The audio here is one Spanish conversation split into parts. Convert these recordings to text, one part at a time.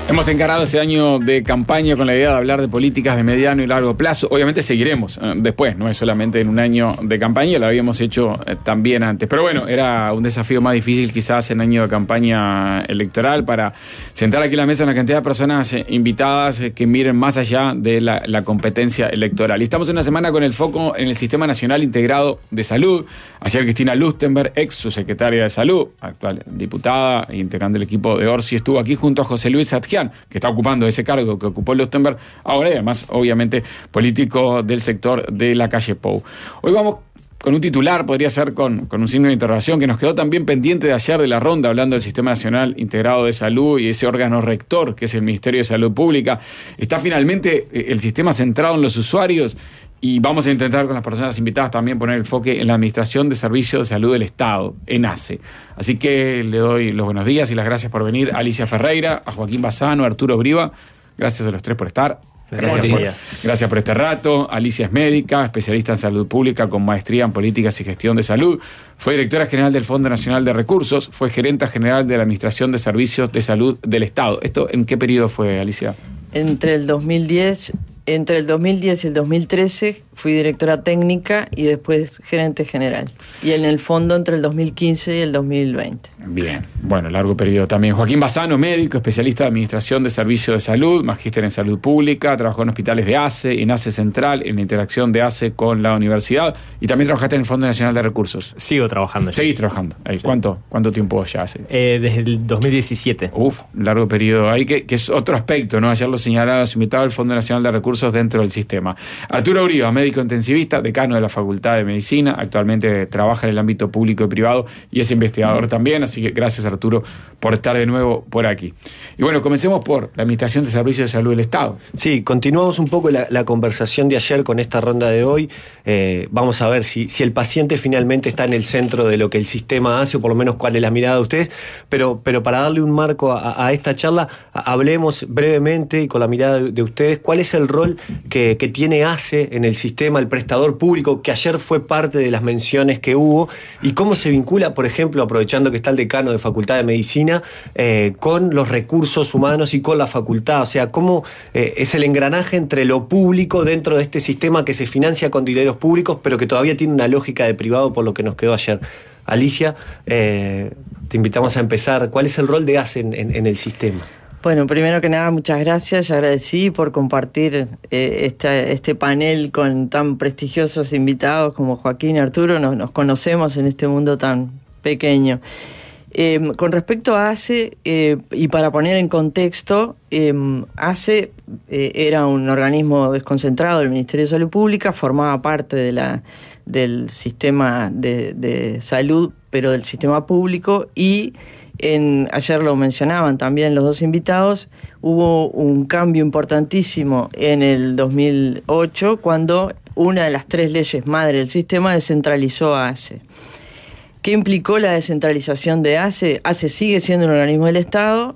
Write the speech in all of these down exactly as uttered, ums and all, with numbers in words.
Hemos encarado este año de campaña con la idea de hablar de políticas de mediano y largo plazo. Obviamente seguiremos eh, después, no es solamente en un año de campaña, lo habíamos hecho eh, también antes. Pero bueno, era un desafío más difícil quizás en año de campaña electoral para sentar aquí en la mesa una cantidad de personas eh, invitadas eh, que miren más allá de la, la competencia electoral. Y estamos en una semana con el foco en el Sistema Nacional Integrado de Salud. Ayer Cristina Lustenberg, ex subsecretaria de Salud, actual diputada, integrando el equipo de Orsi, estuvo aquí junto a José Luis Atgian, que está ocupando ese cargo que ocupó Lustenberg ahora y además, obviamente, político del sector de la calle Pou. Hoy vamos con un titular, podría ser con, con un signo de interrogación, que nos quedó también pendiente de ayer de la ronda, hablando del Sistema Nacional Integrado de Salud y ese órgano rector que es el Ministerio de Salud Pública. Está finalmente el sistema centrado en los usuarios y vamos a intentar con las personas invitadas también poner el enfoque en la Administración de Servicios de Salud del Estado, ENASE. Así que le doy los buenos días y las gracias por venir a Alicia Ferreira, a Joaquín Bassano, a Arturo Briva. Gracias a los tres por estar. Gracias por, gracias por este rato. Alicia es médica, especialista en salud pública con maestría en políticas y gestión de salud. Fue directora general del Fondo Nacional de Recursos. Fue gerenta general de la Administración de Servicios de Salud del Estado. ¿Esto en qué periodo fue, Alicia? Entre el dos mil diez, entre el dos mil diez y el dos mil trece fui directora técnica y después gerente general. Y en el fondo entre el dos mil quince y el dos mil veinte. Bien, bueno, largo periodo también. Joaquín Bassano, médico, especialista de Administración de Servicios de Salud, magíster en Salud Pública, trabajó en hospitales de ACE, en ACE Central, en la interacción de ACE con la universidad y también trabajaste en el Fondo Nacional de Recursos. Sigo trabajando. Seguís trabajando. Ahí. Sí. ¿Cuánto, ¿Cuánto tiempo ya hace? Eh, desde el dos mil diecisiete. Uf, largo periodo ahí, que, que es otro aspecto, ¿no? Ayer lo señalaba su invitado el Fondo Nacional de Recursos dentro del sistema. Arturo Briva, médico intensivista, decano de la Facultad de Medicina, actualmente trabaja en el ámbito público y privado y es investigador también, así que gracias Arturo por estar de nuevo por aquí. Y bueno, comencemos por la Administración de Servicios de Salud del Estado. Sí, continuamos un poco la, la conversación de ayer con esta ronda de hoy. Eh, vamos a ver si, si el paciente finalmente está en el centro de lo que el sistema hace, o por lo menos cuál es la mirada de ustedes, pero, pero para darle un marco a, a esta charla, a, hablemos brevemente y con la mirada de, de ustedes, cuál es el rol que, que tiene ACE en el sistema, el prestador público, que ayer fue parte de las menciones que hubo, y cómo se vincula, por ejemplo, aprovechando que está el decano de Facultad de Medicina, eh, con los recursos humanos y con la facultad. O sea, cómo eh, es el engranaje entre lo público dentro de este sistema que se financia con dineros públicos, pero que todavía tiene una lógica de privado, por lo que nos quedó ayer. Alicia, eh, te invitamos a empezar. ¿Cuál es el rol de ACE en, en, en el sistema? Bueno, primero que nada, muchas gracias. Yo agradecí por compartir eh, este, este panel con tan prestigiosos invitados como Joaquín y Arturo. Nos, nos conocemos en este mundo tan pequeño. Eh, con respecto a ACE, eh, y para poner en contexto, eh, ACE eh, era un organismo desconcentrado del Ministerio de Salud Pública, formaba parte de la, del sistema de, de salud, pero del sistema público, y En, ayer lo mencionaban también los dos invitados, hubo un cambio importantísimo en el dos mil ocho cuando una de las tres leyes madre del sistema descentralizó a ACE. ¿Qué implicó la descentralización de ACE? ACE sigue siendo un organismo del Estado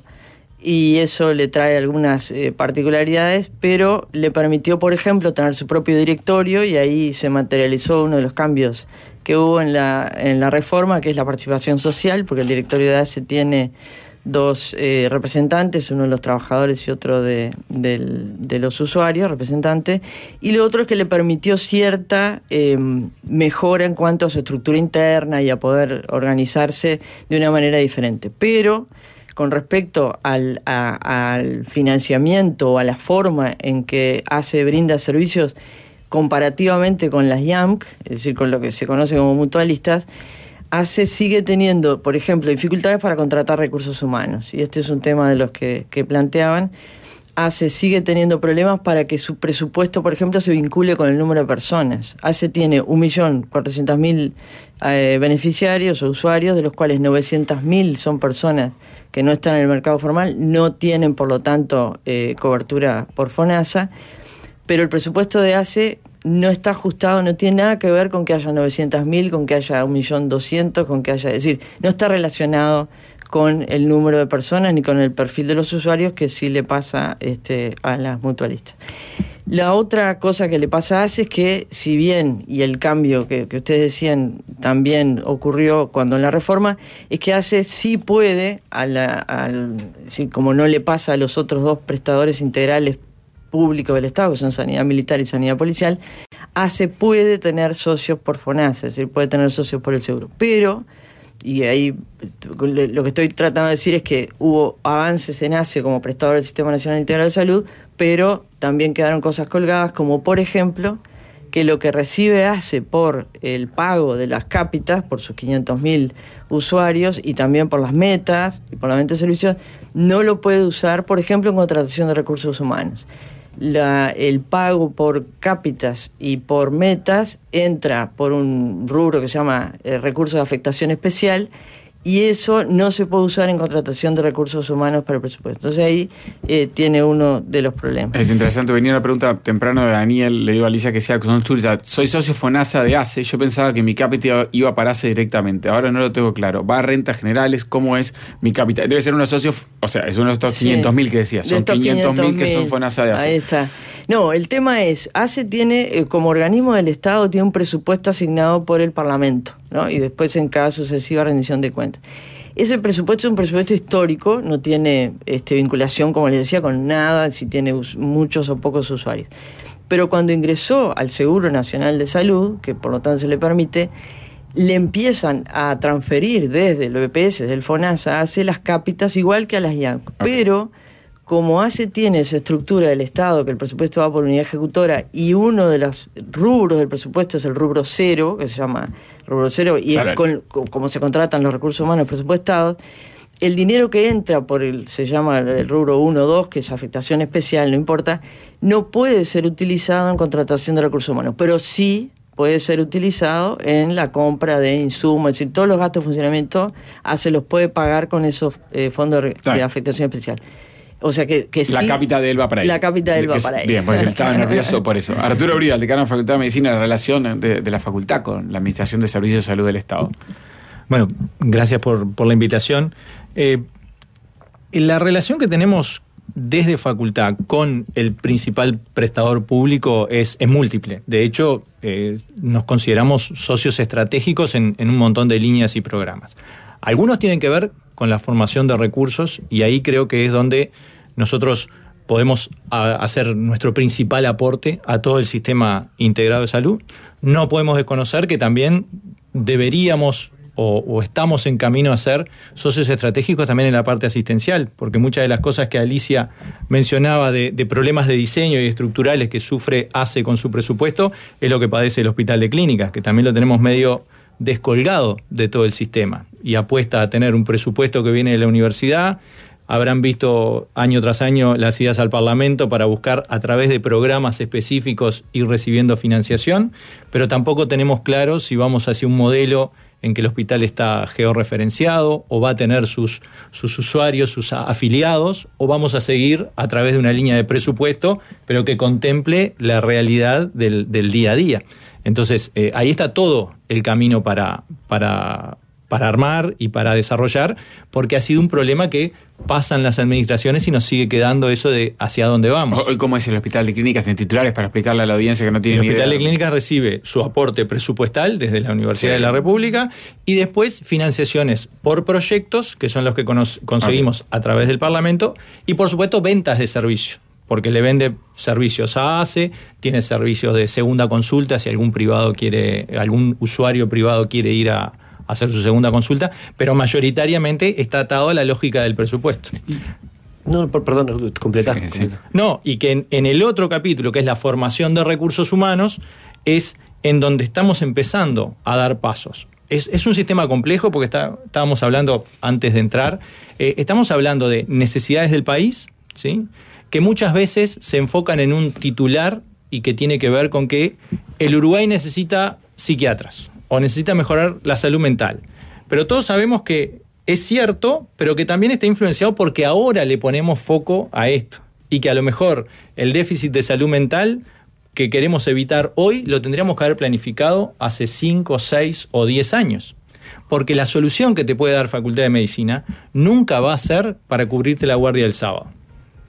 y eso le trae algunas eh, particularidades, pero le permitió, por ejemplo, tener su propio directorio y ahí se materializó uno de los cambios que hubo en la, en la reforma, que es la participación social, porque el directorio de ACE tiene dos eh, representantes, uno de los trabajadores y otro de, de, de los usuarios, representantes, y lo otro es que le permitió cierta eh, mejora en cuanto a su estructura interna y a poder organizarse de una manera diferente. Pero con respecto al, a, al financiamiento o a la forma en que ACE brinda servicios comparativamente con las I A M C, es decir, con lo que se conoce como mutualistas, ACE sigue teniendo, por ejemplo, dificultades para contratar recursos humanos, y este es un tema de los que, que planteaban. ACE sigue teniendo problemas para que su presupuesto, por ejemplo, se vincule con el número de personas. ACE tiene un millón cuatrocientos mil eh, beneficiarios o usuarios, de los cuales novecientos mil son personas que no están en el mercado formal, no tienen, por lo tanto, eh, cobertura por FONASA, pero el presupuesto de ACE no está ajustado, no tiene nada que ver con que haya novecientos mil, con que haya un millón doscientos, con que haya... Es decir, no está relacionado con el número de personas ni con el perfil de los usuarios, que sí le pasa este, a las mutualistas. La otra cosa que le pasa a ACE es que, si bien, y el cambio que, que ustedes decían también ocurrió cuando en la reforma, es que ACE sí puede, a la, al, sí, como no le pasa a los otros dos prestadores integrales públicos del Estado, que son Sanidad Militar y Sanidad Policial, ACE puede tener socios por FONASA, es decir, puede tener socios por el seguro. Pero, y ahí lo que estoy tratando de decir es que hubo avances en ACE como prestador del Sistema Nacional Integral de Salud, pero también quedaron cosas colgadas, como por ejemplo que lo que recibe ACE por el pago de las cápitas, por sus quinientos mil usuarios, y también por las metas y por la venta de servicios, no lo puede usar, por ejemplo, en contratación de recursos humanos. La, el pago por cápitas y por metas entra por un rubro que se llama eh, recursos de afectación especial, y eso no se puede usar en contratación de recursos humanos para el presupuesto. Entonces ahí eh, tiene uno de los problemas. Es interesante, venía una pregunta temprano de Daniel, le digo a Alicia que sea consulta. Soy socio FONASA de ACE, yo pensaba que mi cápita iba para ACE directamente, ahora no lo tengo claro. ¿Va a rentas generales? ¿Cómo es mi cápita? Debe ser unos socios, o sea, es uno de estos sí, quinientos mil que decías, son quinientos mil que son FONASA de ACE. Ahí está. No, el tema es, ACE tiene, eh, como organismo del Estado, tiene un presupuesto asignado por el Parlamento, ¿no? Y después en cada sucesiva rendición de cuentas. Ese presupuesto es un presupuesto histórico, no tiene este, vinculación, como les decía, con nada, si tiene us- muchos o pocos usuarios. Pero cuando ingresó al Seguro Nacional de Salud, que por lo tanto se le permite, le empiezan a transferir desde el B P S, desde el FONASA, a ACE las cápitas igual que a las IANCO. Okay. Pero como ACE tiene esa estructura del Estado, que el presupuesto va por unidad ejecutora, y uno de los rubros del presupuesto es el rubro cero, que se llama rubro cero, y es con, con, como se contratan los recursos humanos presupuestados, el dinero que entra por el, se llama el rubro uno o dos, que es afectación especial, no importa, no puede ser utilizado en contratación de recursos humanos, pero sí puede ser utilizado en la compra de insumos, es decir, todos los gastos de funcionamiento ACE los puede pagar con esos eh, fondos de, de afectación especial. O sea que, que la sí, cápita de él va para él. La cápita de él va para él. Bien, porque él estaba nervioso por eso. Arturo Bridal, decano de la Facultad de Medicina, la relación de, de la facultad con la Administración de Servicios de Salud del Estado. Bueno, gracias por, por la invitación. Eh, la relación que tenemos desde facultad con el principal prestador público es, es múltiple. De hecho, eh, nos consideramos socios estratégicos en, en un montón de líneas y programas. Algunos tienen que ver con la formación de recursos, y ahí creo que es donde nosotros podemos a, hacer nuestro principal aporte a todo el sistema integrado de salud. No podemos desconocer que también deberíamos o, o estamos en camino a ser socios estratégicos también en la parte asistencial, porque muchas de las cosas que Alicia mencionaba de, de problemas de diseño y estructurales que sufre ACE con su presupuesto es lo que padece el Hospital de Clínicas, que también lo tenemos medio descolgado de todo el sistema y apuesta a tener un presupuesto que viene de la universidad. Habrán visto año tras año las idas al Parlamento para buscar a través de programas específicos ir recibiendo financiación, pero tampoco tenemos claro si vamos hacia un modelo en que el hospital está georreferenciado o va a tener sus, sus usuarios, sus afiliados, o vamos a seguir a través de una línea de presupuesto, pero que contemple la realidad del, del día a día. Entonces, eh, ahí está todo el camino para, para, para armar y para desarrollar, porque ha sido un problema que pasan las administraciones y nos sigue quedando eso de hacia dónde vamos. Hoy, ¿cómo es el Hospital de Clínicas en titulares para explicarle a la audiencia que no tiene ni idea? El Hospital de Clínicas recibe su aporte presupuestal desde la Universidad sí. de la República, y después financiaciones por proyectos, que son los que cono- conseguimos okay. a través del Parlamento, y por supuesto ventas de servicio, porque le vende servicios a ACE, tiene servicios de segunda consulta si algún privado quiere, algún usuario privado quiere ir a hacer su segunda consulta, pero mayoritariamente está atado a la lógica del presupuesto. No, perdón, completar. Sí, sí. No, y que en, en el otro capítulo, que es la formación de recursos humanos, es en donde estamos empezando a dar pasos. Es, es un sistema complejo porque está, estábamos hablando antes de entrar, eh, estamos hablando de necesidades del país, ¿sí?, que muchas veces se enfocan en un titular y que tiene que ver con que el Uruguay necesita psiquiatras o necesita mejorar la salud mental. Pero todos sabemos que es cierto, pero que también está influenciado porque ahora le ponemos foco a esto, y que a lo mejor el déficit de salud mental que queremos evitar hoy lo tendríamos que haber planificado hace cinco, seis o diez años. Porque la solución que te puede dar Facultad de Medicina nunca va a ser para cubrirte la guardia del sábado.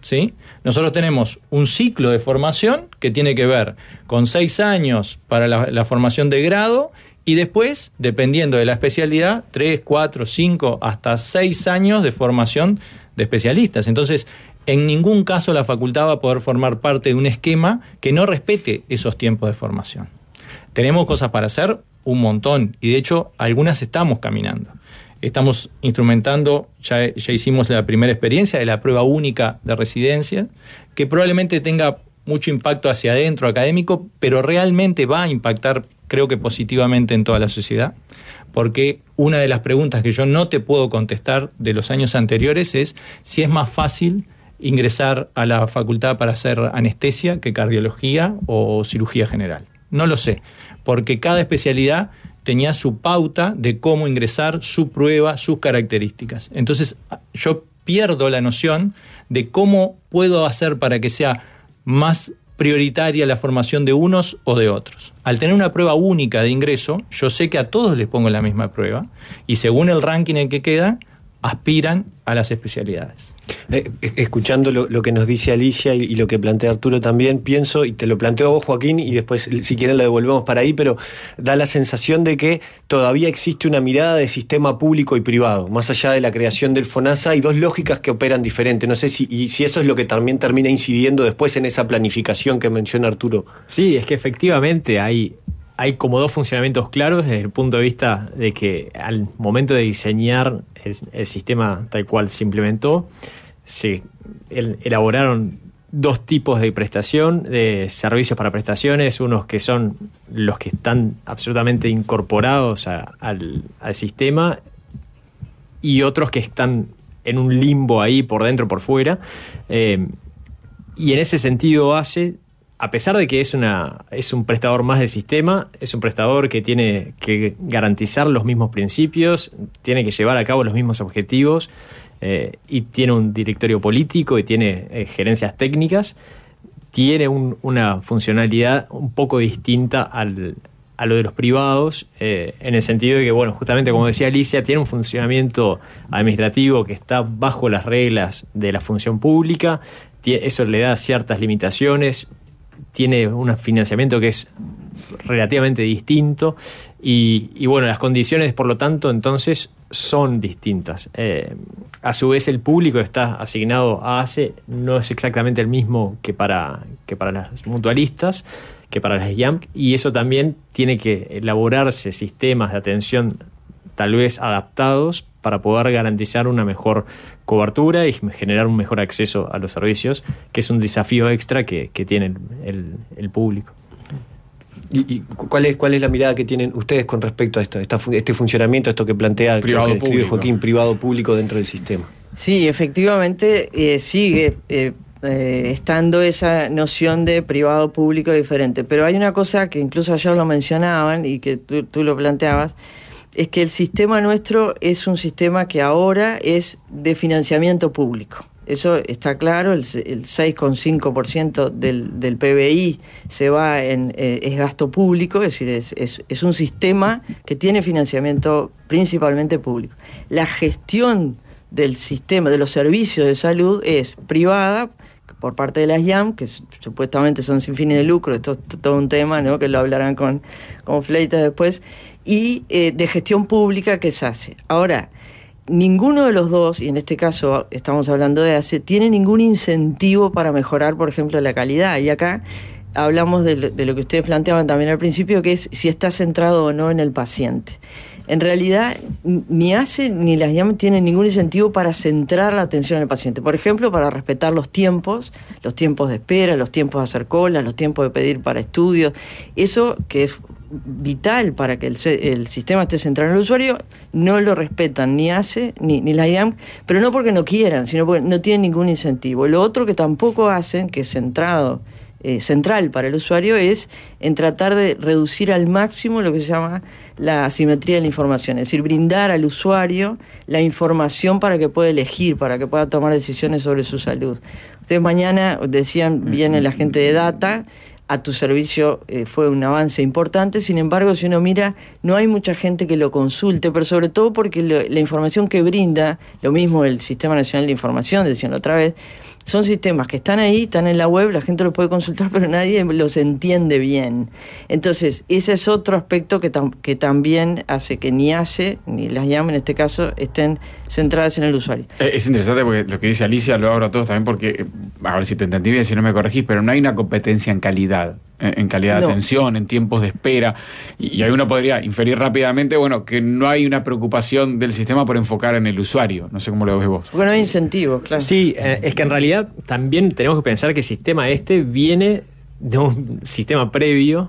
¿sí? Nosotros tenemos un ciclo de formación que tiene que ver con seis años para la, la formación de grado y después, dependiendo de la especialidad, tres, cuatro, cinco, hasta seis años de formación de especialistas. Entonces, en ningún caso la facultad va a poder formar parte de un esquema que no respete esos tiempos de formación. Tenemos cosas para hacer, un montón, y de hecho algunas estamos caminando. Estamos instrumentando, ya, ya hicimos la primera experiencia de la prueba única de residencia, que probablemente tenga mucho impacto hacia adentro académico, pero realmente va a impactar, creo que positivamente, en toda la sociedad, porque una de las preguntas que yo no te puedo contestar de los años anteriores es si es más fácil ingresar a la facultad para hacer anestesia que cardiología o cirugía general. No lo sé, porque cada especialidad tenía su pauta de cómo ingresar, su prueba, sus características. Entonces yo pierdo la noción de cómo puedo hacer para que sea más prioritaria la formación de unos o de otros. Al tener una prueba única de ingreso, yo sé que a todos les pongo la misma prueba y según el ranking en que queda, aspiran a las especialidades. Eh, escuchando lo, lo que nos dice Alicia y, y lo que plantea Arturo también, pienso, y te lo planteo a vos, Joaquín, y después si quieren lo devolvemos para ahí, pero da la sensación de que todavía existe una mirada de sistema público y privado. Más allá de la creación del FONASA, hay dos lógicas que operan diferente. No sé si, y si eso es lo que también termina incidiendo después en esa planificación que menciona Arturo. Sí, es que efectivamente hay... Hay como dos funcionamientos claros desde el punto de vista de que al momento de diseñar el, el sistema tal cual se implementó, se el, elaboraron dos tipos de prestación, de servicios para prestaciones, unos que son los que están absolutamente incorporados a, al, al sistema y otros que están en un limbo ahí por dentro, por fuera. Eh, y en ese sentido hace... A pesar de que es, una, es un prestador más del sistema, es un prestador que tiene que garantizar los mismos principios, tiene que llevar a cabo los mismos objetivos eh, y tiene un directorio político y tiene eh, gerencias técnicas, tiene un, una funcionalidad un poco distinta al, a lo de los privados, eh, en el sentido de que, bueno, justamente como decía Alicia, tiene un funcionamiento administrativo que está bajo las reglas de la función pública, tiene, eso le da ciertas limitaciones, tiene un financiamiento que es relativamente distinto y, y bueno, las condiciones, por lo tanto, entonces son distintas. Eh, a su vez, el público que está asignado a ACE no es exactamente el mismo que para, que para las mutualistas, que para las I A M C, y eso también tiene que elaborarse sistemas de atención tal vez adaptados para poder garantizar una mejor cobertura y generar un mejor acceso a los servicios, que es un desafío extra que, que tiene el, el, el público. ¿Y, y cuál, es, cuál es la mirada que tienen ustedes con respecto a esto, esta, este funcionamiento, esto que plantea privado que describe público. Joaquín, privado-público dentro del sistema? Sí, efectivamente eh, sigue eh, eh, estando esa noción de privado-público diferente, pero hay una cosa que incluso ayer lo mencionaban y que tú, tú lo planteabas, es que el sistema nuestro es un sistema que ahora es de financiamiento público. Eso está claro, el, el seis coma cinco por ciento del, del P B I se va en eh, es gasto público, es decir, es, es, es un sistema que tiene financiamiento principalmente público. La gestión del sistema, de los servicios de salud, es privada por parte de las I A M, que supuestamente son sin fines de lucro, esto es todo un tema, ¿no?, que lo hablarán con, con Fleitas después, y eh, de gestión pública que se hace. Ahora, ninguno de los dos, y en este caso estamos hablando de ACE, tiene ningún incentivo para mejorar, por ejemplo, la calidad. Y acá hablamos de lo, de lo que ustedes planteaban también al principio, que es si está centrado o no en el paciente. En realidad, ni ACE ni las I A M tienen ningún incentivo para centrar la atención al paciente. Por ejemplo, para respetar los tiempos, los tiempos de espera, los tiempos de hacer cola, los tiempos de pedir para estudios. Eso que es vital para que el, el sistema esté centrado en el usuario, no lo respetan ni ACE ni, ni la I A M, pero no porque no quieran, sino porque no tienen ningún incentivo. Lo otro que tampoco hacen, que es centrado, eh, central para el usuario, es en tratar de reducir al máximo lo que se llama la asimetría de la información, es decir, brindar al usuario la información para que pueda elegir, para que pueda tomar decisiones sobre su salud. Ustedes mañana decían, viene la gente de Data, a tu servicio eh, fue un avance importante, sin embargo, si uno mira, no hay mucha gente que lo consulte, pero sobre todo porque lo, la información que brinda, lo mismo el Sistema Nacional de Información, decían otra vez, son sistemas que están ahí, están en la web, la gente los puede consultar, pero nadie los entiende bien. Entonces, ese es otro aspecto que, tam- que también hace que ni ACE, ni las I A M en este caso, estén centradas en el usuario. Es interesante porque lo que dice Alicia lo abro a todos también porque, a ver si te entendí bien, si no me corregís, pero no hay una competencia en calidad, en calidad No. de atención, en tiempos de espera, y, y ahí uno podría inferir rápidamente, bueno, que no hay una preocupación del sistema por enfocar en el usuario. No sé cómo lo ves vos. Porque no hay incentivos, claro. Sí, eh, es que en realidad también tenemos que pensar que el sistema este viene de un sistema previo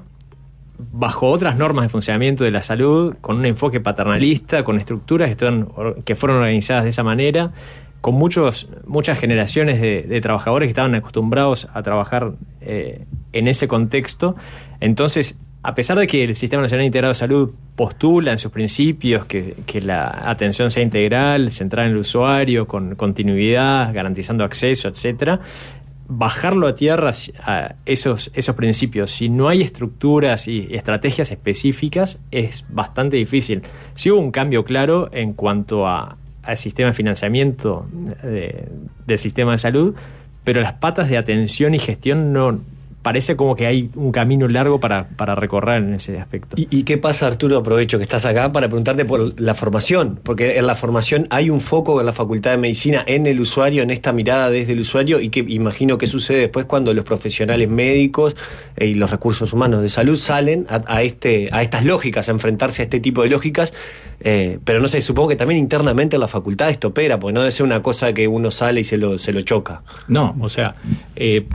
bajo otras normas de funcionamiento de la salud, con un enfoque paternalista, con estructuras que, están, que fueron organizadas de esa manera, con muchos, muchas generaciones de, de trabajadores que estaban acostumbrados a trabajar eh, en ese contexto. Entonces, a pesar de que el Sistema Nacional Integrado de Salud postula en sus principios que, que la atención sea integral, centrada en el usuario, con continuidad, garantizando acceso, etcétera, bajarlo a tierra a esos, esos principios, si no hay estructuras y estrategias específicas, es bastante difícil. Sí hubo un cambio claro en cuanto a al sistema de financiamiento de, del sistema de salud, pero las patas de atención y gestión no... Parece como que hay un camino largo para, para recorrer en ese aspecto. ¿Y, ¿Y qué pasa, Arturo? Aprovecho que estás acá para preguntarte por la formación, porque en la formación hay un foco en la Facultad de Medicina en el usuario, en esta mirada desde el usuario, y que imagino que sucede después cuando los profesionales médicos y los recursos humanos de salud salen a, a, este, a estas lógicas, a enfrentarse a este tipo de lógicas, eh, pero no sé, supongo que también internamente en la facultad esto opera, porque no debe ser una cosa que uno sale y se lo, se lo choca. No, o sea... Eh,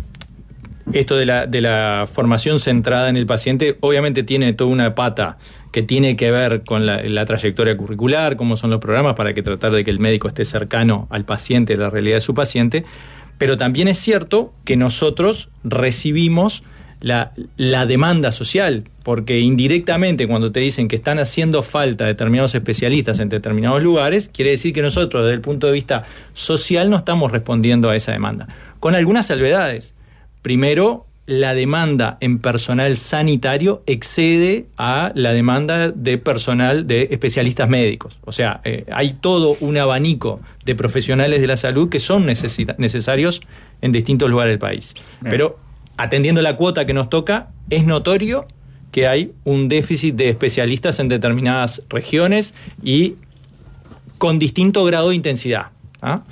Esto de la, de la formación centrada en el paciente obviamente tiene toda una pata que tiene que ver con la, la trayectoria curricular, cómo son los programas para que tratar de que el médico esté cercano al paciente, a la realidad de su paciente, pero también es cierto que nosotros recibimos la, la demanda social, porque indirectamente cuando te dicen que están haciendo falta determinados especialistas en determinados lugares, quiere decir que nosotros desde el punto de vista social no estamos respondiendo a esa demanda, con algunas salvedades. Primero, la demanda en personal sanitario excede a la demanda de personal de especialistas médicos. O sea, eh, hay todo un abanico de profesionales de la salud que son necesita- necesarios en distintos lugares del país. Bien. Pero, atendiendo la cuota que nos toca, es notorio que hay un déficit de especialistas en determinadas regiones y con distinto grado de intensidad, ¿ah?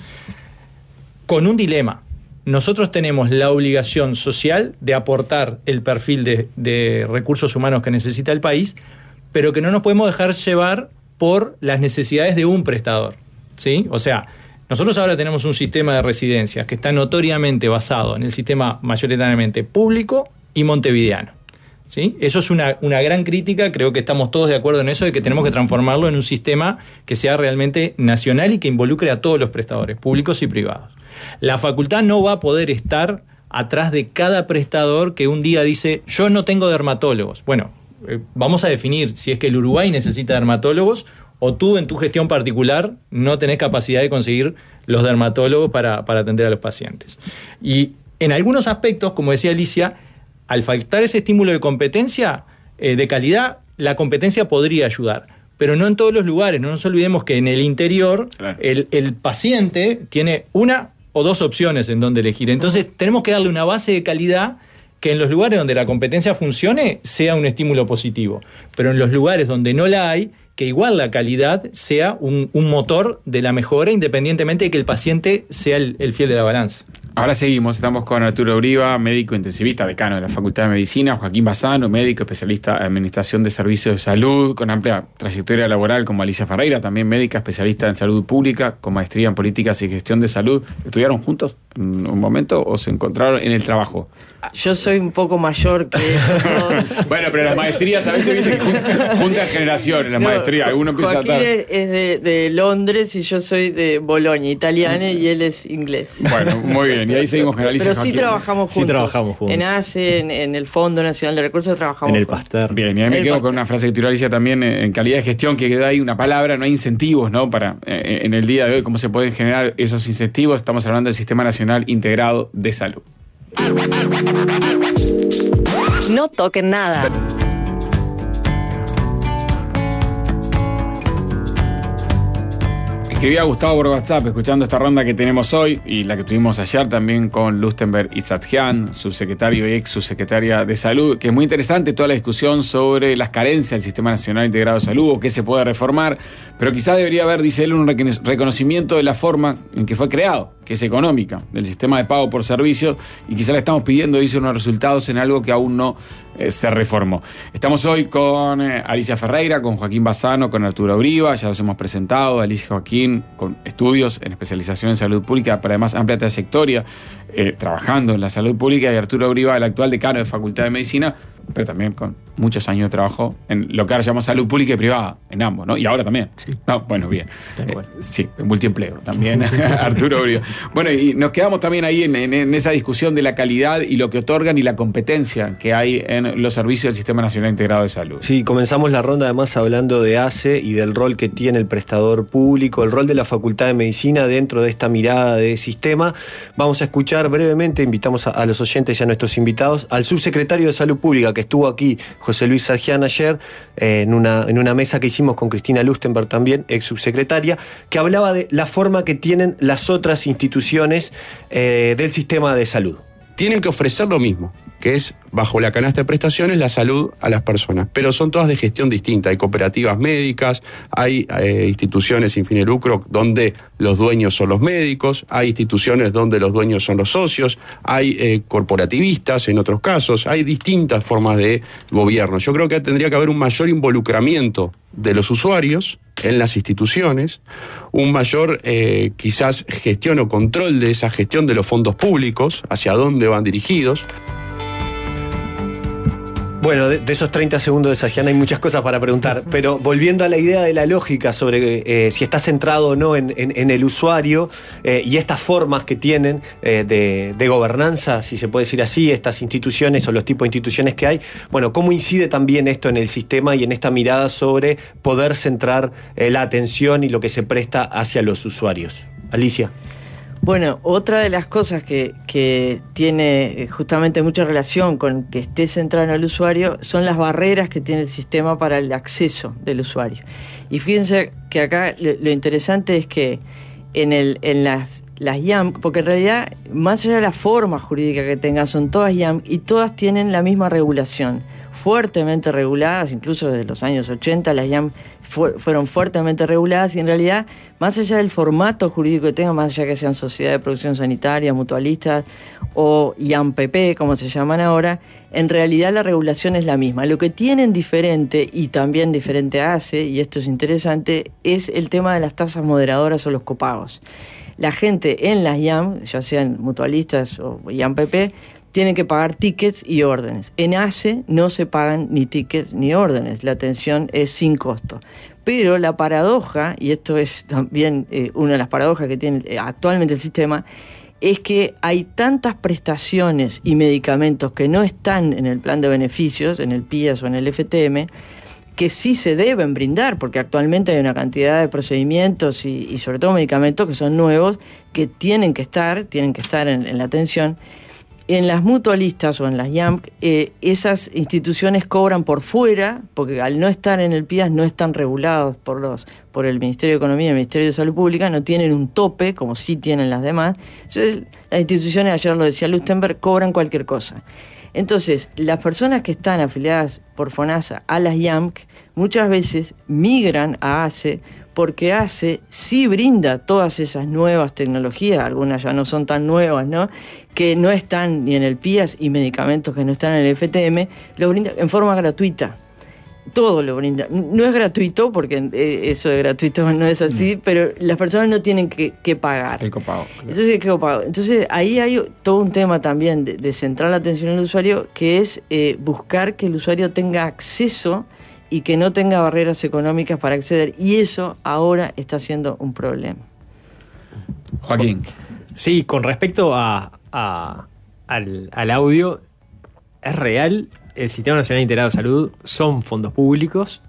Con un dilema. Nosotros tenemos la obligación social de aportar el perfil de, de recursos humanos que necesita el país, pero que no nos podemos dejar llevar por las necesidades de un prestador, ¿sí? O sea, nosotros ahora tenemos un sistema de residencias que está notoriamente basado en el sistema mayoritariamente público y montevideano, ¿sí? Eso es una, una gran crítica, creo que estamos todos de acuerdo en eso, de que tenemos que transformarlo en un sistema que sea realmente nacional y que involucre a todos los prestadores, públicos y privados. La facultad no va a poder estar atrás de cada prestador que un día dice, yo no tengo dermatólogos. Bueno, eh, vamos a definir si es que el Uruguay necesita dermatólogos o tú en tu gestión particular no tenés capacidad de conseguir los dermatólogos para, para atender a los pacientes. Y en algunos aspectos, como decía Alicia, al faltar ese estímulo de competencia, eh, de calidad, la competencia podría ayudar. Pero no en todos los lugares. No nos olvidemos que en el interior, claro, el, el paciente tiene una o dos opciones en donde elegir. Entonces tenemos que darle una base de calidad que en los lugares donde la competencia funcione sea un estímulo positivo. Pero en los lugares donde no la hay, que igual la calidad sea un, un motor de la mejora, independientemente de que el paciente sea el, el fiel de la balanza. Ahora seguimos, estamos con Arturo Uriba, médico intensivista, decano de la Facultad de Medicina, Joaquín Bassano, médico especialista en Administración de Servicios de Salud, con amplia trayectoria laboral, como Alicia Ferreira, también médica especialista en Salud Pública, con maestría en Políticas y Gestión de Salud. ¿Estudiaron juntos en un momento o se encontraron en el trabajo? Yo soy un poco mayor que ellos. Bueno, pero las maestrías a veces viste que juntan generaciones, las no, maestrías. Uno empieza Joaquín a es, es de, de Londres y yo soy de Bolonia, italiana, y él es inglés. Bueno, muy bien. Y ahí seguimos con Alicia. Pero sí trabajamos juntos. Sí trabajamos juntos. En A C E, en, en el Fondo Nacional de Recursos trabajamos en el juntos. Pasteur. Bien, y ahí me el quedo Pasteur. con una frase que tiró Alicia también en calidad de gestión, que quedó ahí una palabra, no hay incentivos, ¿no? Para eh, en el día de hoy, cómo se pueden generar esos incentivos. Estamos hablando del Sistema Nacional Integrado de Salud. No toquen nada. escribía a Gustavo por WhatsApp, escuchando esta ronda que tenemos hoy y la que tuvimos ayer también con Lustenberg y Itzhakhian, subsecretario y ex subsecretaria de Salud, que es muy interesante toda la discusión sobre las carencias del Sistema Nacional Integrado de Salud o qué se puede reformar, pero quizás debería haber, dice él, un reconocimiento de la forma en que fue creado, que es económica, del sistema de pago por servicios, y quizás le estamos pidiendo, dice, unos resultados en algo que aún no eh, se reformó. Estamos hoy con eh, Alicia Ferreira, con Joaquín Bassano, con Arturo Briva, ya los hemos presentado, Alicia y Joaquín, con estudios en especialización en salud pública, pero además amplia trayectoria, eh, trabajando en la salud pública, y Arturo Briva, el actual decano de Facultad de Medicina, pero también con muchos años de trabajo en lo que ahora llamamos salud pública y privada, en ambos, ¿no? Y ahora también. Sí. No, bueno, bien. Eh, sí, multiempleo también, Arturo Briva. Bueno, y nos quedamos también ahí en, en, en esa discusión de la calidad y lo que otorgan y la competencia que hay en los servicios del Sistema Nacional Integrado de Salud. Sí, comenzamos la ronda además hablando de A C E y del rol que tiene el prestador público, el rol de la Facultad de Medicina dentro de esta mirada de sistema. Vamos a escuchar brevemente, invitamos a, a los oyentes y a nuestros invitados, al subsecretario de Salud Pública que estuvo aquí, José Luis Itzhakhian, ayer, eh, en, una, en una mesa que hicimos con Cristina Lustenberg también, ex subsecretaria, que hablaba de la forma que tienen las otras instituciones eh, del sistema de salud. Tienen que ofrecer lo mismo, que es, bajo la canasta de prestaciones, la salud a las personas. Pero son todas de gestión distinta. Hay cooperativas médicas, hay eh, instituciones sin fin de lucro donde los dueños son los médicos, hay instituciones donde los dueños son los socios, hay eh, corporativistas en otros casos, hay distintas formas de gobierno. Yo creo que tendría que haber un mayor involucramiento de los usuarios en las instituciones, un mayor eh, quizás gestión o control de esa gestión de los fondos públicos, hacia dónde van dirigidos. Bueno, de, de esos treinta segundos de Itzhakhian hay muchas cosas para preguntar, pero volviendo a la idea de la lógica sobre eh, si está centrado o no en, en, en el usuario eh, y estas formas que tienen eh, de, de gobernanza, si se puede decir así, estas instituciones o los tipos de instituciones que hay, bueno, ¿cómo incide también esto en el sistema y en esta mirada sobre poder centrar eh, la atención y lo que se presta hacia los usuarios? Alicia. Bueno, otra de las cosas que, que tiene justamente mucha relación con que esté centrado en el usuario son las barreras que tiene el sistema para el acceso del usuario. Y fíjense que acá lo, lo interesante es que en, el, en las, las I A M, porque en realidad, más allá de la forma jurídica que tengan, son todas I A M y todas tienen la misma regulación, fuertemente reguladas, incluso desde los años ochenta las I A M fu- fueron fuertemente reguladas, y en realidad, más allá del formato jurídico que tengan, más allá que sean sociedades de producción sanitaria, mutualistas o I A M P P, como se llaman ahora, en realidad la regulación es la misma. Lo que tienen diferente, y también diferente hace, y esto es interesante, es el tema de las tasas moderadoras o los copagos. La gente en las I A M, ya sean mutualistas o I A M P P, tienen que pagar tickets y órdenes. En A C E no se pagan ni tickets ni órdenes, la atención es sin costo. Pero la paradoja, y esto es también eh, una de las paradojas que tiene eh, actualmente el sistema, es que hay tantas prestaciones y medicamentos que no están en el plan de beneficios, en el P I A S o en el F T M, que sí se deben brindar, porque actualmente hay una cantidad de procedimientos y, y sobre todo medicamentos que son nuevos, que tienen que estar, tienen que estar en, en la atención. En las mutualistas o en las I A M, eh, esas instituciones cobran por fuera, porque al no estar en el P I A S no están regulados por los por el Ministerio de Economía y el Ministerio de Salud Pública, no tienen un tope, como sí tienen las demás. Entonces, las instituciones, ayer lo decía Lustenberg, cobran cualquier cosa. Entonces, las personas que están afiliadas por FONASA a las I A M muchas veces migran a A C E, porque A C E sí brinda todas esas nuevas tecnologías, algunas ya no son tan nuevas, ¿no?, que no están ni en el P I A S, y medicamentos que no están en el F T M, lo brinda en forma gratuita. Todo lo brinda. No es gratuito, porque eso de gratuito no es así, mm. pero las personas no tienen que, que pagar. El copago. Claro. Entonces, ¿qué copago? Entonces, ahí hay todo un tema también de, de centrar la atención al usuario, que es eh, buscar que el usuario tenga acceso y que no tenga barreras económicas para acceder. Y eso ahora está siendo un problema. Joaquín. Sí, con respecto a, a, al, al audio, es real, el Sistema Nacional Integrado de Salud son fondos públicos,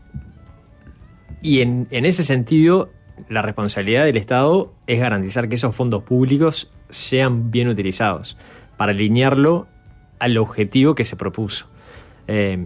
y en, en ese sentido la responsabilidad del Estado es garantizar que esos fondos públicos sean bien utilizados para alinearlo al objetivo que se propuso. Eh,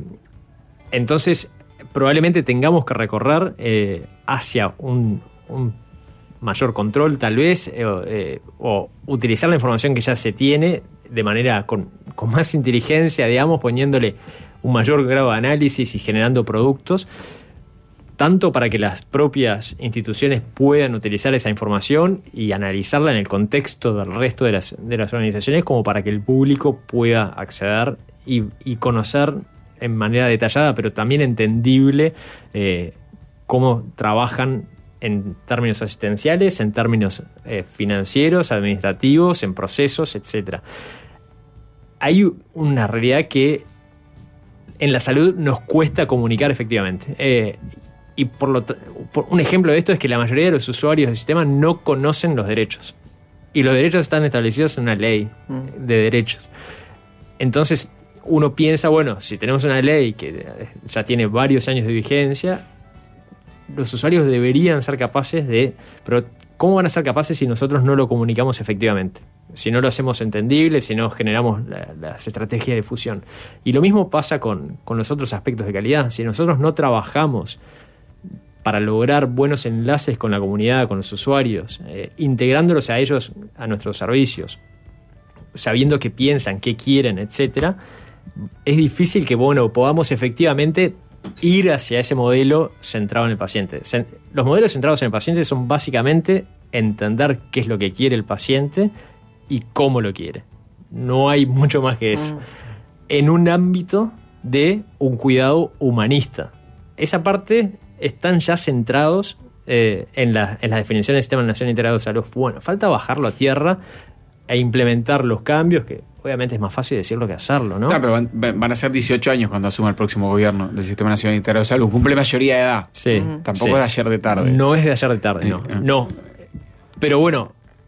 entonces, probablemente tengamos que recorrer eh, hacia un, un mayor control tal vez, eh, eh, o utilizar la información que ya se tiene de manera con, con más inteligencia, digamos, poniéndole un mayor grado de análisis y generando productos, tanto para que las propias instituciones puedan utilizar esa información y analizarla en el contexto del resto de las, de las organizaciones, como para que el público pueda acceder y, y conocer en manera detallada, pero también entendible, eh, cómo trabajan en términos asistenciales, en términos eh, financieros, administrativos, en procesos, etcétera. Hay una realidad que en la salud nos cuesta comunicar efectivamente. Eh, y por lo t- por un ejemplo de esto es que la mayoría de los usuarios del sistema no conocen los derechos. Y los derechos están establecidos en una ley de derechos. Entonces uno piensa, bueno, si tenemos una ley que ya tiene varios años de vigencia, los usuarios deberían ser capaces de... Pero ¿cómo van a ser capaces si nosotros no lo comunicamos efectivamente? Si no lo hacemos entendible, si no generamos la, las estrategias de difusión. Y lo mismo pasa con, con los otros aspectos de calidad. Si nosotros no trabajamos para lograr buenos enlaces con la comunidad, con los usuarios, eh, integrándolos a ellos, a nuestros servicios, sabiendo qué piensan, qué quieren, etcétera, es difícil que, bueno, podamos efectivamente ir hacia ese modelo centrado en el paciente. Los modelos centrados en el paciente son básicamente entender qué es lo que quiere el paciente y cómo lo quiere. No hay mucho más que eso. En un ámbito de un cuidado humanista. Esa parte están ya centrados eh, en, la, en las definiciones del Sistema Nacional Integrado de Salud. Bueno, falta bajarlo a tierra e implementar los cambios, que obviamente es más fácil decirlo que hacerlo, ¿no? No, pero van, van a ser dieciocho años cuando asuma el próximo gobierno del Sistema Nacional Integrado de Salud. Cumple mayoría de edad. Sí. Uh-huh. Tampoco sí. es de ayer de tarde. No es de ayer de tarde, no. Uh-huh. No. Pero bueno,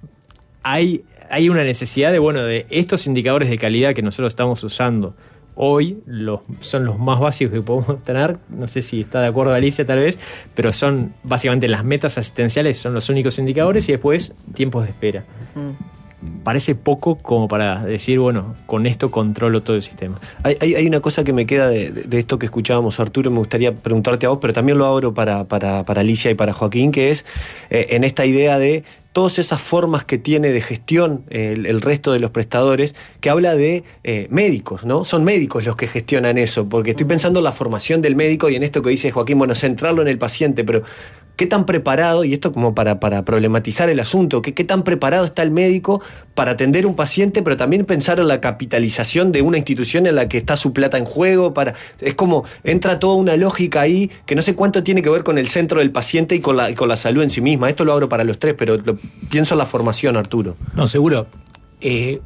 hay, hay una necesidad de, bueno, de estos indicadores de calidad que nosotros estamos usando hoy, los, son los más básicos que podemos tener. No sé si está de acuerdo Alicia tal vez, pero son básicamente las metas asistenciales, son los únicos indicadores, y después tiempos de espera. Mm. Parece poco como para decir, bueno, con esto controlo todo el sistema. Hay, hay, hay una cosa que me queda de, de esto que escuchábamos, Arturo, me gustaría preguntarte a vos, pero también lo abro para, para, para Alicia y para Joaquín, que es eh, en esta idea de todas esas formas que tiene de gestión el, el resto de los prestadores, que habla de eh, médicos, ¿no? Son médicos los que gestionan eso, porque estoy pensando en la formación del médico y en esto que dice Joaquín, bueno, centrarlo en el paciente, pero ¿qué tan preparado, y esto como para, para problematizar el asunto, ¿qué, qué tan preparado está el médico para atender un paciente, pero también pensar en la capitalización de una institución en la que está su plata en juego? Para, es como, entra toda una lógica ahí que no sé cuánto tiene que ver con el centro del paciente y con la, y con la salud en sí misma. Esto lo abro para los tres, pero lo, pienso en la formación, Arturo. No, seguro. Eh,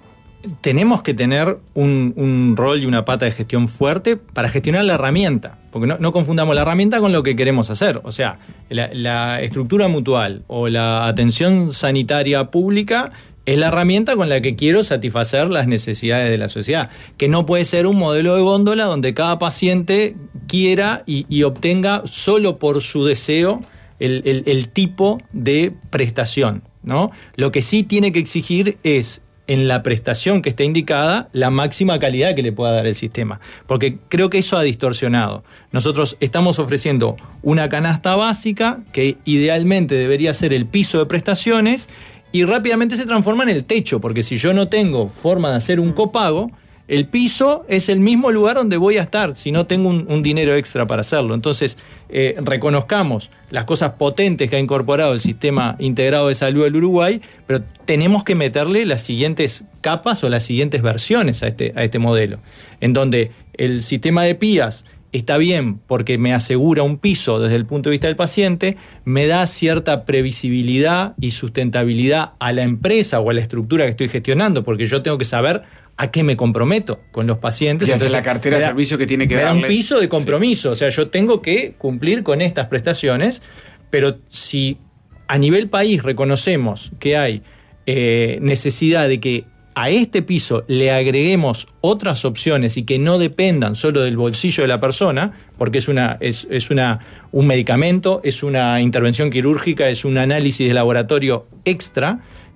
tenemos que tener un, un rol y una pata de gestión fuerte para gestionar la herramienta, porque no, no confundamos la herramienta con lo que queremos hacer. O sea, la, la estructura mutual o la atención sanitaria pública es la herramienta con la que quiero satisfacer las necesidades de la sociedad, que no puede ser un modelo de góndola donde cada paciente quiera y, y obtenga solo por su deseo el, el, el tipo de prestación, ¿no? Lo que sí tiene que exigir es, en la prestación que esté indicada, la máxima calidad que le pueda dar el sistema. Porque creo que eso ha distorsionado. Nosotros estamos ofreciendo una canasta básica que idealmente debería ser el piso de prestaciones y rápidamente se transforma en el techo, porque si yo no tengo forma de hacer un copago, el piso es el mismo lugar donde voy a estar si no tengo un, un dinero extra para hacerlo. Entonces, eh, reconozcamos las cosas potentes que ha incorporado el Sistema Integrado de Salud del Uruguay, pero tenemos que meterle las siguientes capas o las siguientes versiones a este, a este modelo, en donde el sistema de P I A S está bien porque me asegura un piso desde el punto de vista del paciente, me da cierta previsibilidad y sustentabilidad a la empresa o a la estructura que estoy gestionando, porque yo tengo que saber a qué me comprometo con los pacientes. Y hacer la cartera de servicios que tiene que darle. Me da un piso de compromiso, sí. O sea, yo tengo que cumplir con estas prestaciones, pero si a nivel país reconocemos que hay eh, necesidad de que a este piso le agreguemos otras opciones y que no dependan solo del bolsillo de la persona, porque es una es, es una un medicamento, es una intervención quirúrgica, es un análisis de laboratorio extra,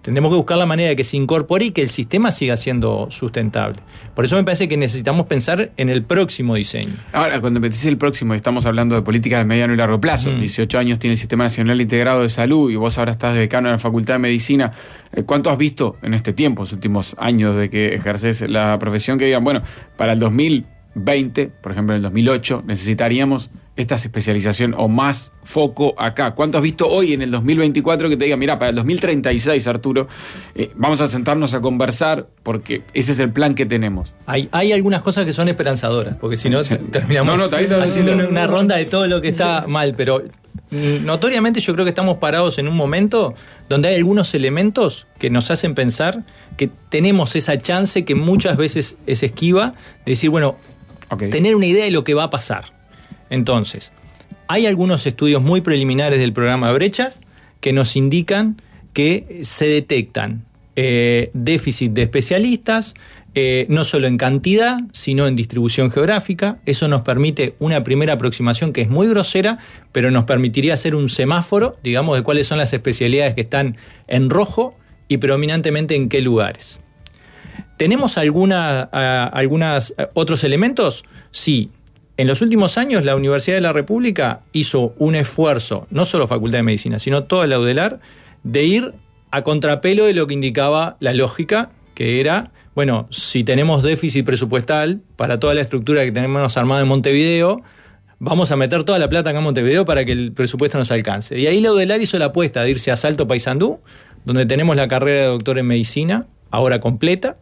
Tendremos que buscar la manera de que se incorpore y que el sistema siga siendo sustentable. Por eso me parece que necesitamos pensar en el próximo diseño. Ahora, cuando me decís el próximo, estamos hablando de políticas de mediano y largo plazo. Mm. dieciocho años tiene el Sistema Nacional Integrado de Salud y vos ahora estás de decano en la Facultad de Medicina. ¿Cuánto has visto en este tiempo, los últimos años de que ejerces la profesión, que digan, bueno, para el dos mil veinte, por ejemplo, en el dos mil ocho, necesitaríamos esta especialización o más foco acá? ¿Cuánto has visto hoy en el dos mil veinticuatro que te diga, mira, para el dos mil treinta y seis, Arturo, eh, vamos a sentarnos a conversar porque ese es el plan que tenemos? Hay, hay algunas cosas que son esperanzadoras, porque si no sí. terminamos no, no, haciendo una, una ronda de todo lo que está mal, pero notoriamente yo creo que estamos parados en un momento donde hay algunos elementos que nos hacen pensar que tenemos esa chance que muchas veces es esquiva de decir, bueno, okay, tener una idea de lo que va a pasar. Entonces, hay algunos estudios muy preliminares del programa de brechas que nos indican que se detectan eh, déficit de especialistas, eh, no solo en cantidad, sino en distribución geográfica. Eso nos permite una primera aproximación que es muy grosera, pero nos permitiría hacer un semáforo, digamos, de cuáles son las especialidades que están en rojo y predominantemente en qué lugares. ¿Tenemos alguna, uh, algunos uh, otros elementos? Sí. En los últimos años, la Universidad de la República hizo un esfuerzo, no solo Facultad de Medicina, sino toda la UDELAR, de ir a contrapelo de lo que indicaba la lógica, que era, bueno, si tenemos déficit presupuestal para toda la estructura que tenemos armada en Montevideo, vamos a meter toda la plata acá en Montevideo para que el presupuesto nos alcance. Y ahí la UDELAR hizo la apuesta de irse a Salto Paysandú, donde tenemos la carrera de doctor en medicina, ahora completa.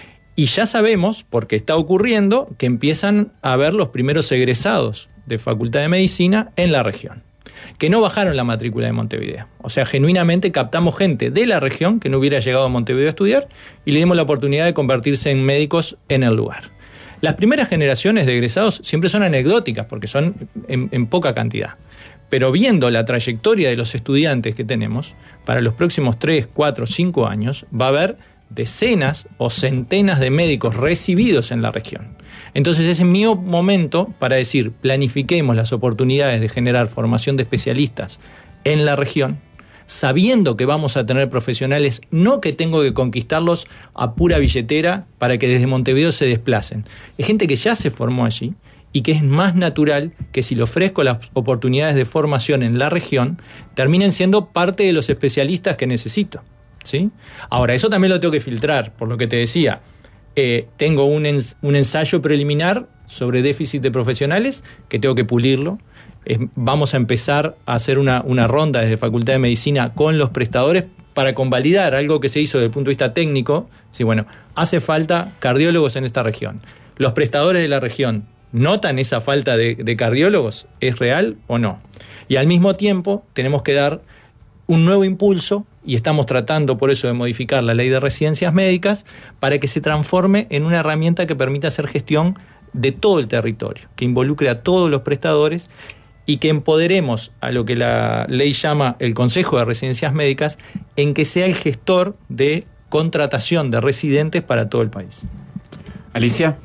Y ya sabemos, porque está ocurriendo, que empiezan a haber los primeros egresados de Facultad de Medicina en la región, que no bajaron la matrícula de Montevideo. O sea, genuinamente captamos gente de la región que no hubiera llegado a Montevideo a estudiar y le dimos la oportunidad de convertirse en médicos en el lugar. Las primeras generaciones de egresados siempre son anecdóticas, porque son en, en poca cantidad. Pero viendo la trayectoria de los estudiantes que tenemos, para los próximos tres, cuatro, cinco años, va a haber decenas o centenas de médicos recibidos en la región. Entonces ese es mi momento para decir, planifiquemos las oportunidades de generar formación de especialistas en la región, sabiendo que vamos a tener profesionales, no que tengo que conquistarlos a pura billetera para que desde Montevideo se desplacen. Es gente que ya se formó allí y que es más natural que si le ofrezco las oportunidades de formación en la región, terminen siendo parte de los especialistas que necesito. ¿Sí? Ahora, eso también lo tengo que filtrar, por lo que te decía. Eh, tengo un, ens- un ensayo preliminar sobre déficit de profesionales que tengo que pulirlo. Eh, vamos a empezar a hacer una, una ronda desde Facultad de Medicina con los prestadores para convalidar algo que se hizo desde el punto de vista técnico. Sí, bueno, hace falta cardiólogos en esta región. Los prestadores de la región notan esa falta de, de cardiólogos, ¿es real o no? Y al mismo tiempo tenemos que dar un nuevo impulso, y estamos tratando por eso de modificar la ley de residencias médicas para que se transforme en una herramienta que permita hacer gestión de todo el territorio, que involucre a todos los prestadores y que empoderemos a lo que la ley llama el Consejo de Residencias Médicas en que sea el gestor de contratación de residentes para todo el país. Alicia.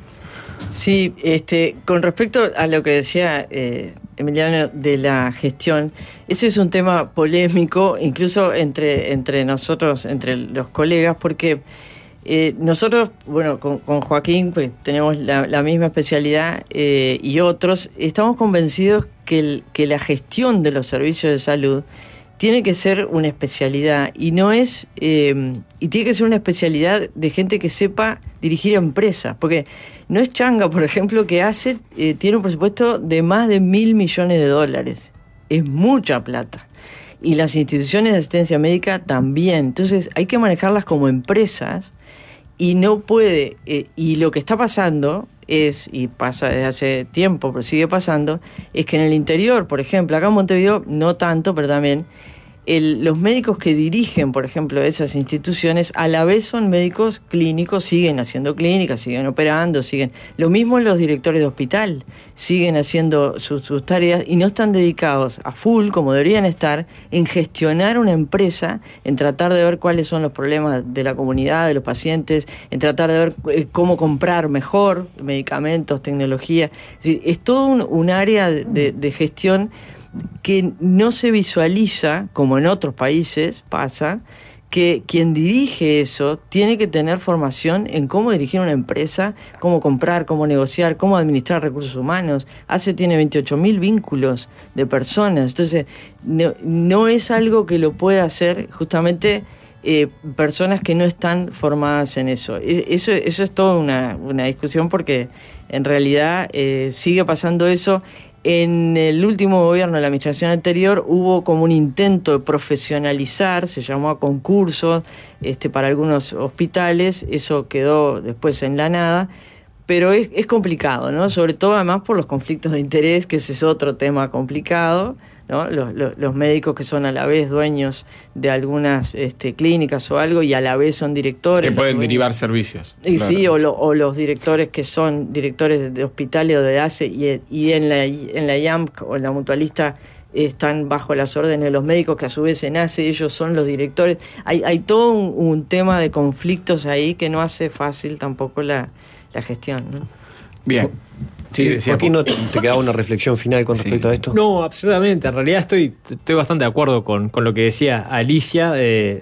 Sí, este, con respecto a lo que decía eh, Emiliano de la gestión, ese es un tema polémico, incluso entre, entre nosotros, entre los colegas, porque eh, nosotros, bueno, con, con Joaquín, pues tenemos la, la misma especialidad eh, y otros, estamos convencidos que, el, que la gestión de los servicios de salud tiene que ser una especialidad y no es eh, y tiene que ser una especialidad de gente que sepa dirigir empresas, porque no es Changa, por ejemplo, que hace eh, tiene un presupuesto de más de mil millones de dólares, es mucha plata, y las instituciones de asistencia médica también. Entonces hay que manejarlas como empresas y no puede eh, y lo que está pasando es, y pasa desde hace tiempo, pero sigue pasando, es que en el interior, por ejemplo, acá en Montevideo, no tanto, pero también, el, los médicos que dirigen, por ejemplo, esas instituciones, a la vez son médicos clínicos, siguen haciendo clínicas, siguen operando, siguen... Lo mismo los directores de hospital, siguen haciendo sus, sus tareas y no están dedicados a full, como deberían estar, en gestionar una empresa, en tratar de ver cuáles son los problemas de la comunidad, de los pacientes, en tratar de ver eh, cómo comprar mejor medicamentos, tecnología. Es decir, es todo un, un área de, de, de gestión que no se visualiza, como en otros países pasa, que quien dirige eso tiene que tener formación en cómo dirigir una empresa, cómo comprar, cómo negociar, cómo administrar recursos humanos. ACE tiene veintiocho mil vínculos de personas, entonces no, no es algo que lo pueda hacer justamente eh, personas que no están formadas en eso. Eso, eso es toda una, una discusión porque en realidad eh, sigue pasando eso. En el último gobierno de la administración anterior hubo como un intento de profesionalizar, se llamó a concursos este, para algunos hospitales, eso quedó después en la nada, pero es, es complicado, ¿no? Sobre todo además por los conflictos de interés, que ese es otro tema complicado, ¿no? Los, los, los médicos que son a la vez dueños de algunas este, clínicas o algo y a la vez son directores. Que pueden derivar servicios. Y claro. Sí, o, lo, o los directores que son directores de, de hospitales o de ACE y, y en la, en la I A M C o en la mutualista están bajo las órdenes de los médicos que a su vez en ACE ellos son los directores. Hay, hay todo un, un tema de conflictos ahí que no hace fácil tampoco la, la gestión, ¿no? Bien. Sí, decía, Joaquín, ¿no te, te quedaba una reflexión final con respecto sí. a esto? No, absolutamente. En realidad estoy, estoy bastante de acuerdo con, con lo que decía Alicia. Eh,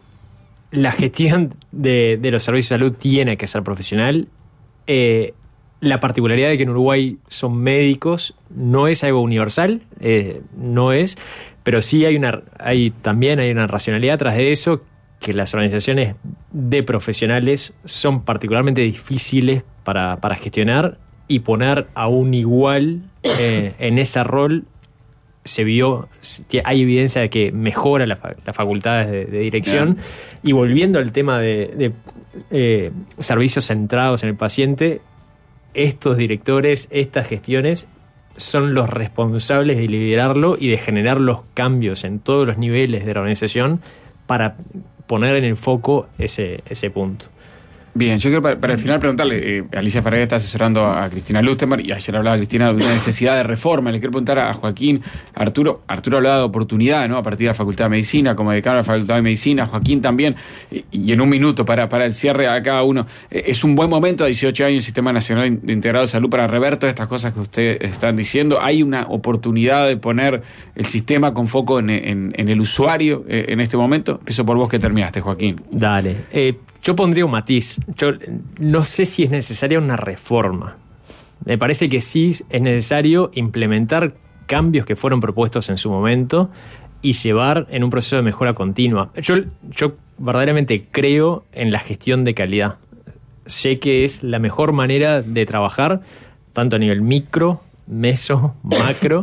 la gestión de, de los servicios de salud tiene que ser profesional. Eh, la particularidad de que en Uruguay son médicos no es algo universal, eh, no es, pero sí hay una, hay, también hay una racionalidad tras de eso, que las organizaciones de profesionales son particularmente difíciles para, para gestionar y poner a un igual eh, en ese rol. Se vio, hay evidencia de que mejora las la facultades de, de dirección. Bien. Y volviendo al tema de, de eh, servicios centrados en el paciente, estos directores, estas gestiones son los responsables de liderarlo y de generar los cambios en todos los niveles de la organización para poner en el foco ese, ese punto. Bien, yo quiero para, para el final preguntarle, eh, Alicia Ferreira está asesorando a, a Cristina Lustenberg y ayer hablaba Cristina de una necesidad de reforma. Le quiero preguntar a, a Joaquín, a Arturo, Arturo hablaba de oportunidad, ¿no? A partir de la Facultad de Medicina, como decano de la Facultad de Medicina, Joaquín también, y, y en un minuto para, para el cierre a cada uno, eh, es un buen momento a dieciocho años el Sistema Nacional de Integrado de Salud para rever todas estas cosas que ustedes están diciendo. Hay una oportunidad de poner el sistema con foco en, en, en el usuario eh, en este momento. Empiezo por vos que terminaste, Joaquín. Dale. Eh, Yo pondría un matiz. Yo no sé si es necesaria una reforma. Me parece que sí es necesario implementar cambios que fueron propuestos en su momento y llevar en un proceso de mejora continua. Yo, yo verdaderamente creo en la gestión de calidad. Sé que es la mejor manera de trabajar, tanto a nivel micro, meso, macro,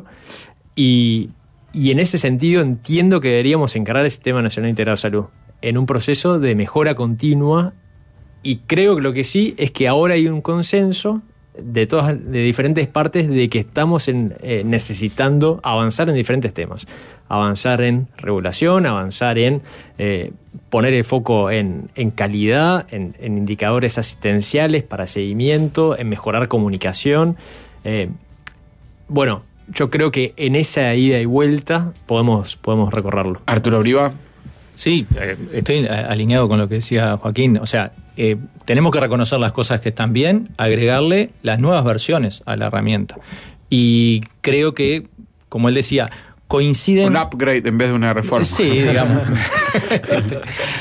y, y en ese sentido entiendo que deberíamos encarar el Sistema Nacional Integrado de Salud en un proceso de mejora continua, y creo que lo que sí es que ahora hay un consenso de todas, de diferentes partes, de que estamos en, eh, necesitando avanzar en diferentes temas, avanzar en regulación, avanzar en eh, poner el foco en, en calidad, en, en indicadores asistenciales para seguimiento, en mejorar comunicación. Eh, bueno, yo creo que en esa ida y vuelta podemos, podemos recorrerlo. Arturo Briva. Sí, eh, estoy alineado con lo que decía Joaquín. O sea, eh, tenemos que reconocer las cosas que están bien, agregarle las nuevas versiones a la herramienta. Y creo que, como él decía, coinciden... Un upgrade en vez de una reforma. Sí, digamos. este,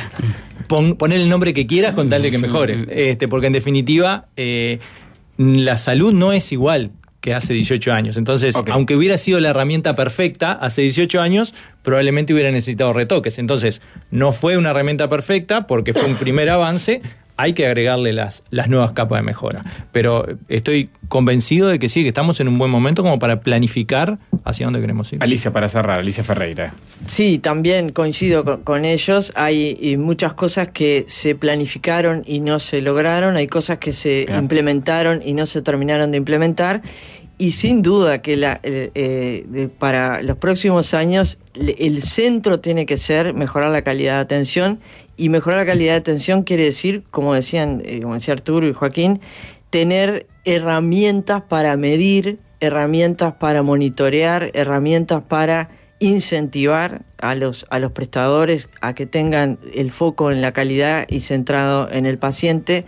pon, poner el nombre que quieras con tal de que mejore. Este, porque en definitiva, eh, la salud no es igual que hace dieciocho años. Entonces, okay, aunque hubiera sido la herramienta perfecta hace dieciocho años, probablemente hubiera necesitado retoques. Entonces, no fue una herramienta perfecta porque fue un primer avance. Hay que agregarle las, las nuevas capas de mejora. Pero estoy convencido de que sí, que estamos en un buen momento como para planificar hacia dónde queremos ir. Alicia, para cerrar, Alicia Ferreira. Sí, también coincido con, con ellos. Hay y muchas cosas que se planificaron y no se lograron. Hay cosas que se Bien. implementaron y no se terminaron de implementar. Y sin duda que la, eh, eh, de, para los próximos años el centro tiene que ser mejorar la calidad de atención, y mejorar la calidad de atención quiere decir, como decían, eh, como decía Arturo y Joaquín, tener herramientas para medir, herramientas para monitorear, herramientas para incentivar a los, a los prestadores a que tengan el foco en la calidad y centrado en el paciente.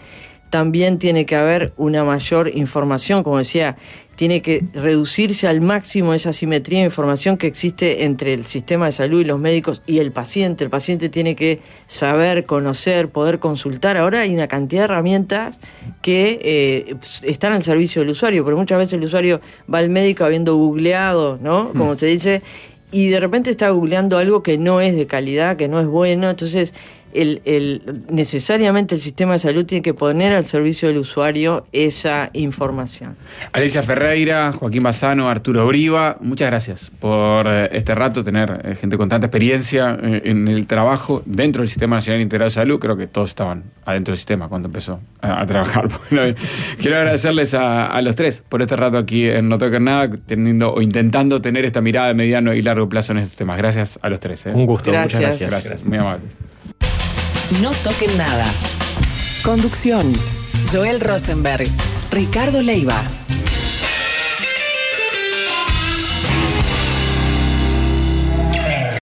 también tiene que haber una mayor información, como decía, tiene que reducirse al máximo esa asimetría de información que existe entre el sistema de salud y los médicos y el paciente. El paciente tiene que saber, conocer, poder consultar. Ahora hay una cantidad de herramientas que eh, están al servicio del usuario, pero muchas veces el usuario va al médico habiendo googleado, ¿no? Como se dice, y de repente está googleando algo que no es de calidad, que no es bueno. Entonces, el, el, necesariamente el sistema de salud tiene que poner al servicio del usuario esa información. Alicia Ferreira, Joaquín Bassano, Arturo Briva, muchas gracias por eh, este rato, tener eh, gente con tanta experiencia eh, en el trabajo dentro del Sistema Nacional Integrado de Salud. Creo que todos estaban adentro del sistema cuando empezó a, a trabajar. Bueno, quiero agradecerles a, a los tres por este rato aquí en No Toquen Nada, teniendo o intentando tener esta mirada de mediano y largo plazo en estos temas. Gracias a los tres. ¿eh? Un gusto, gracias. muchas gracias. Gracias, muy amables. No Toquen Nada. Conducción: Joel Rosenberg, Ricardo Leiva.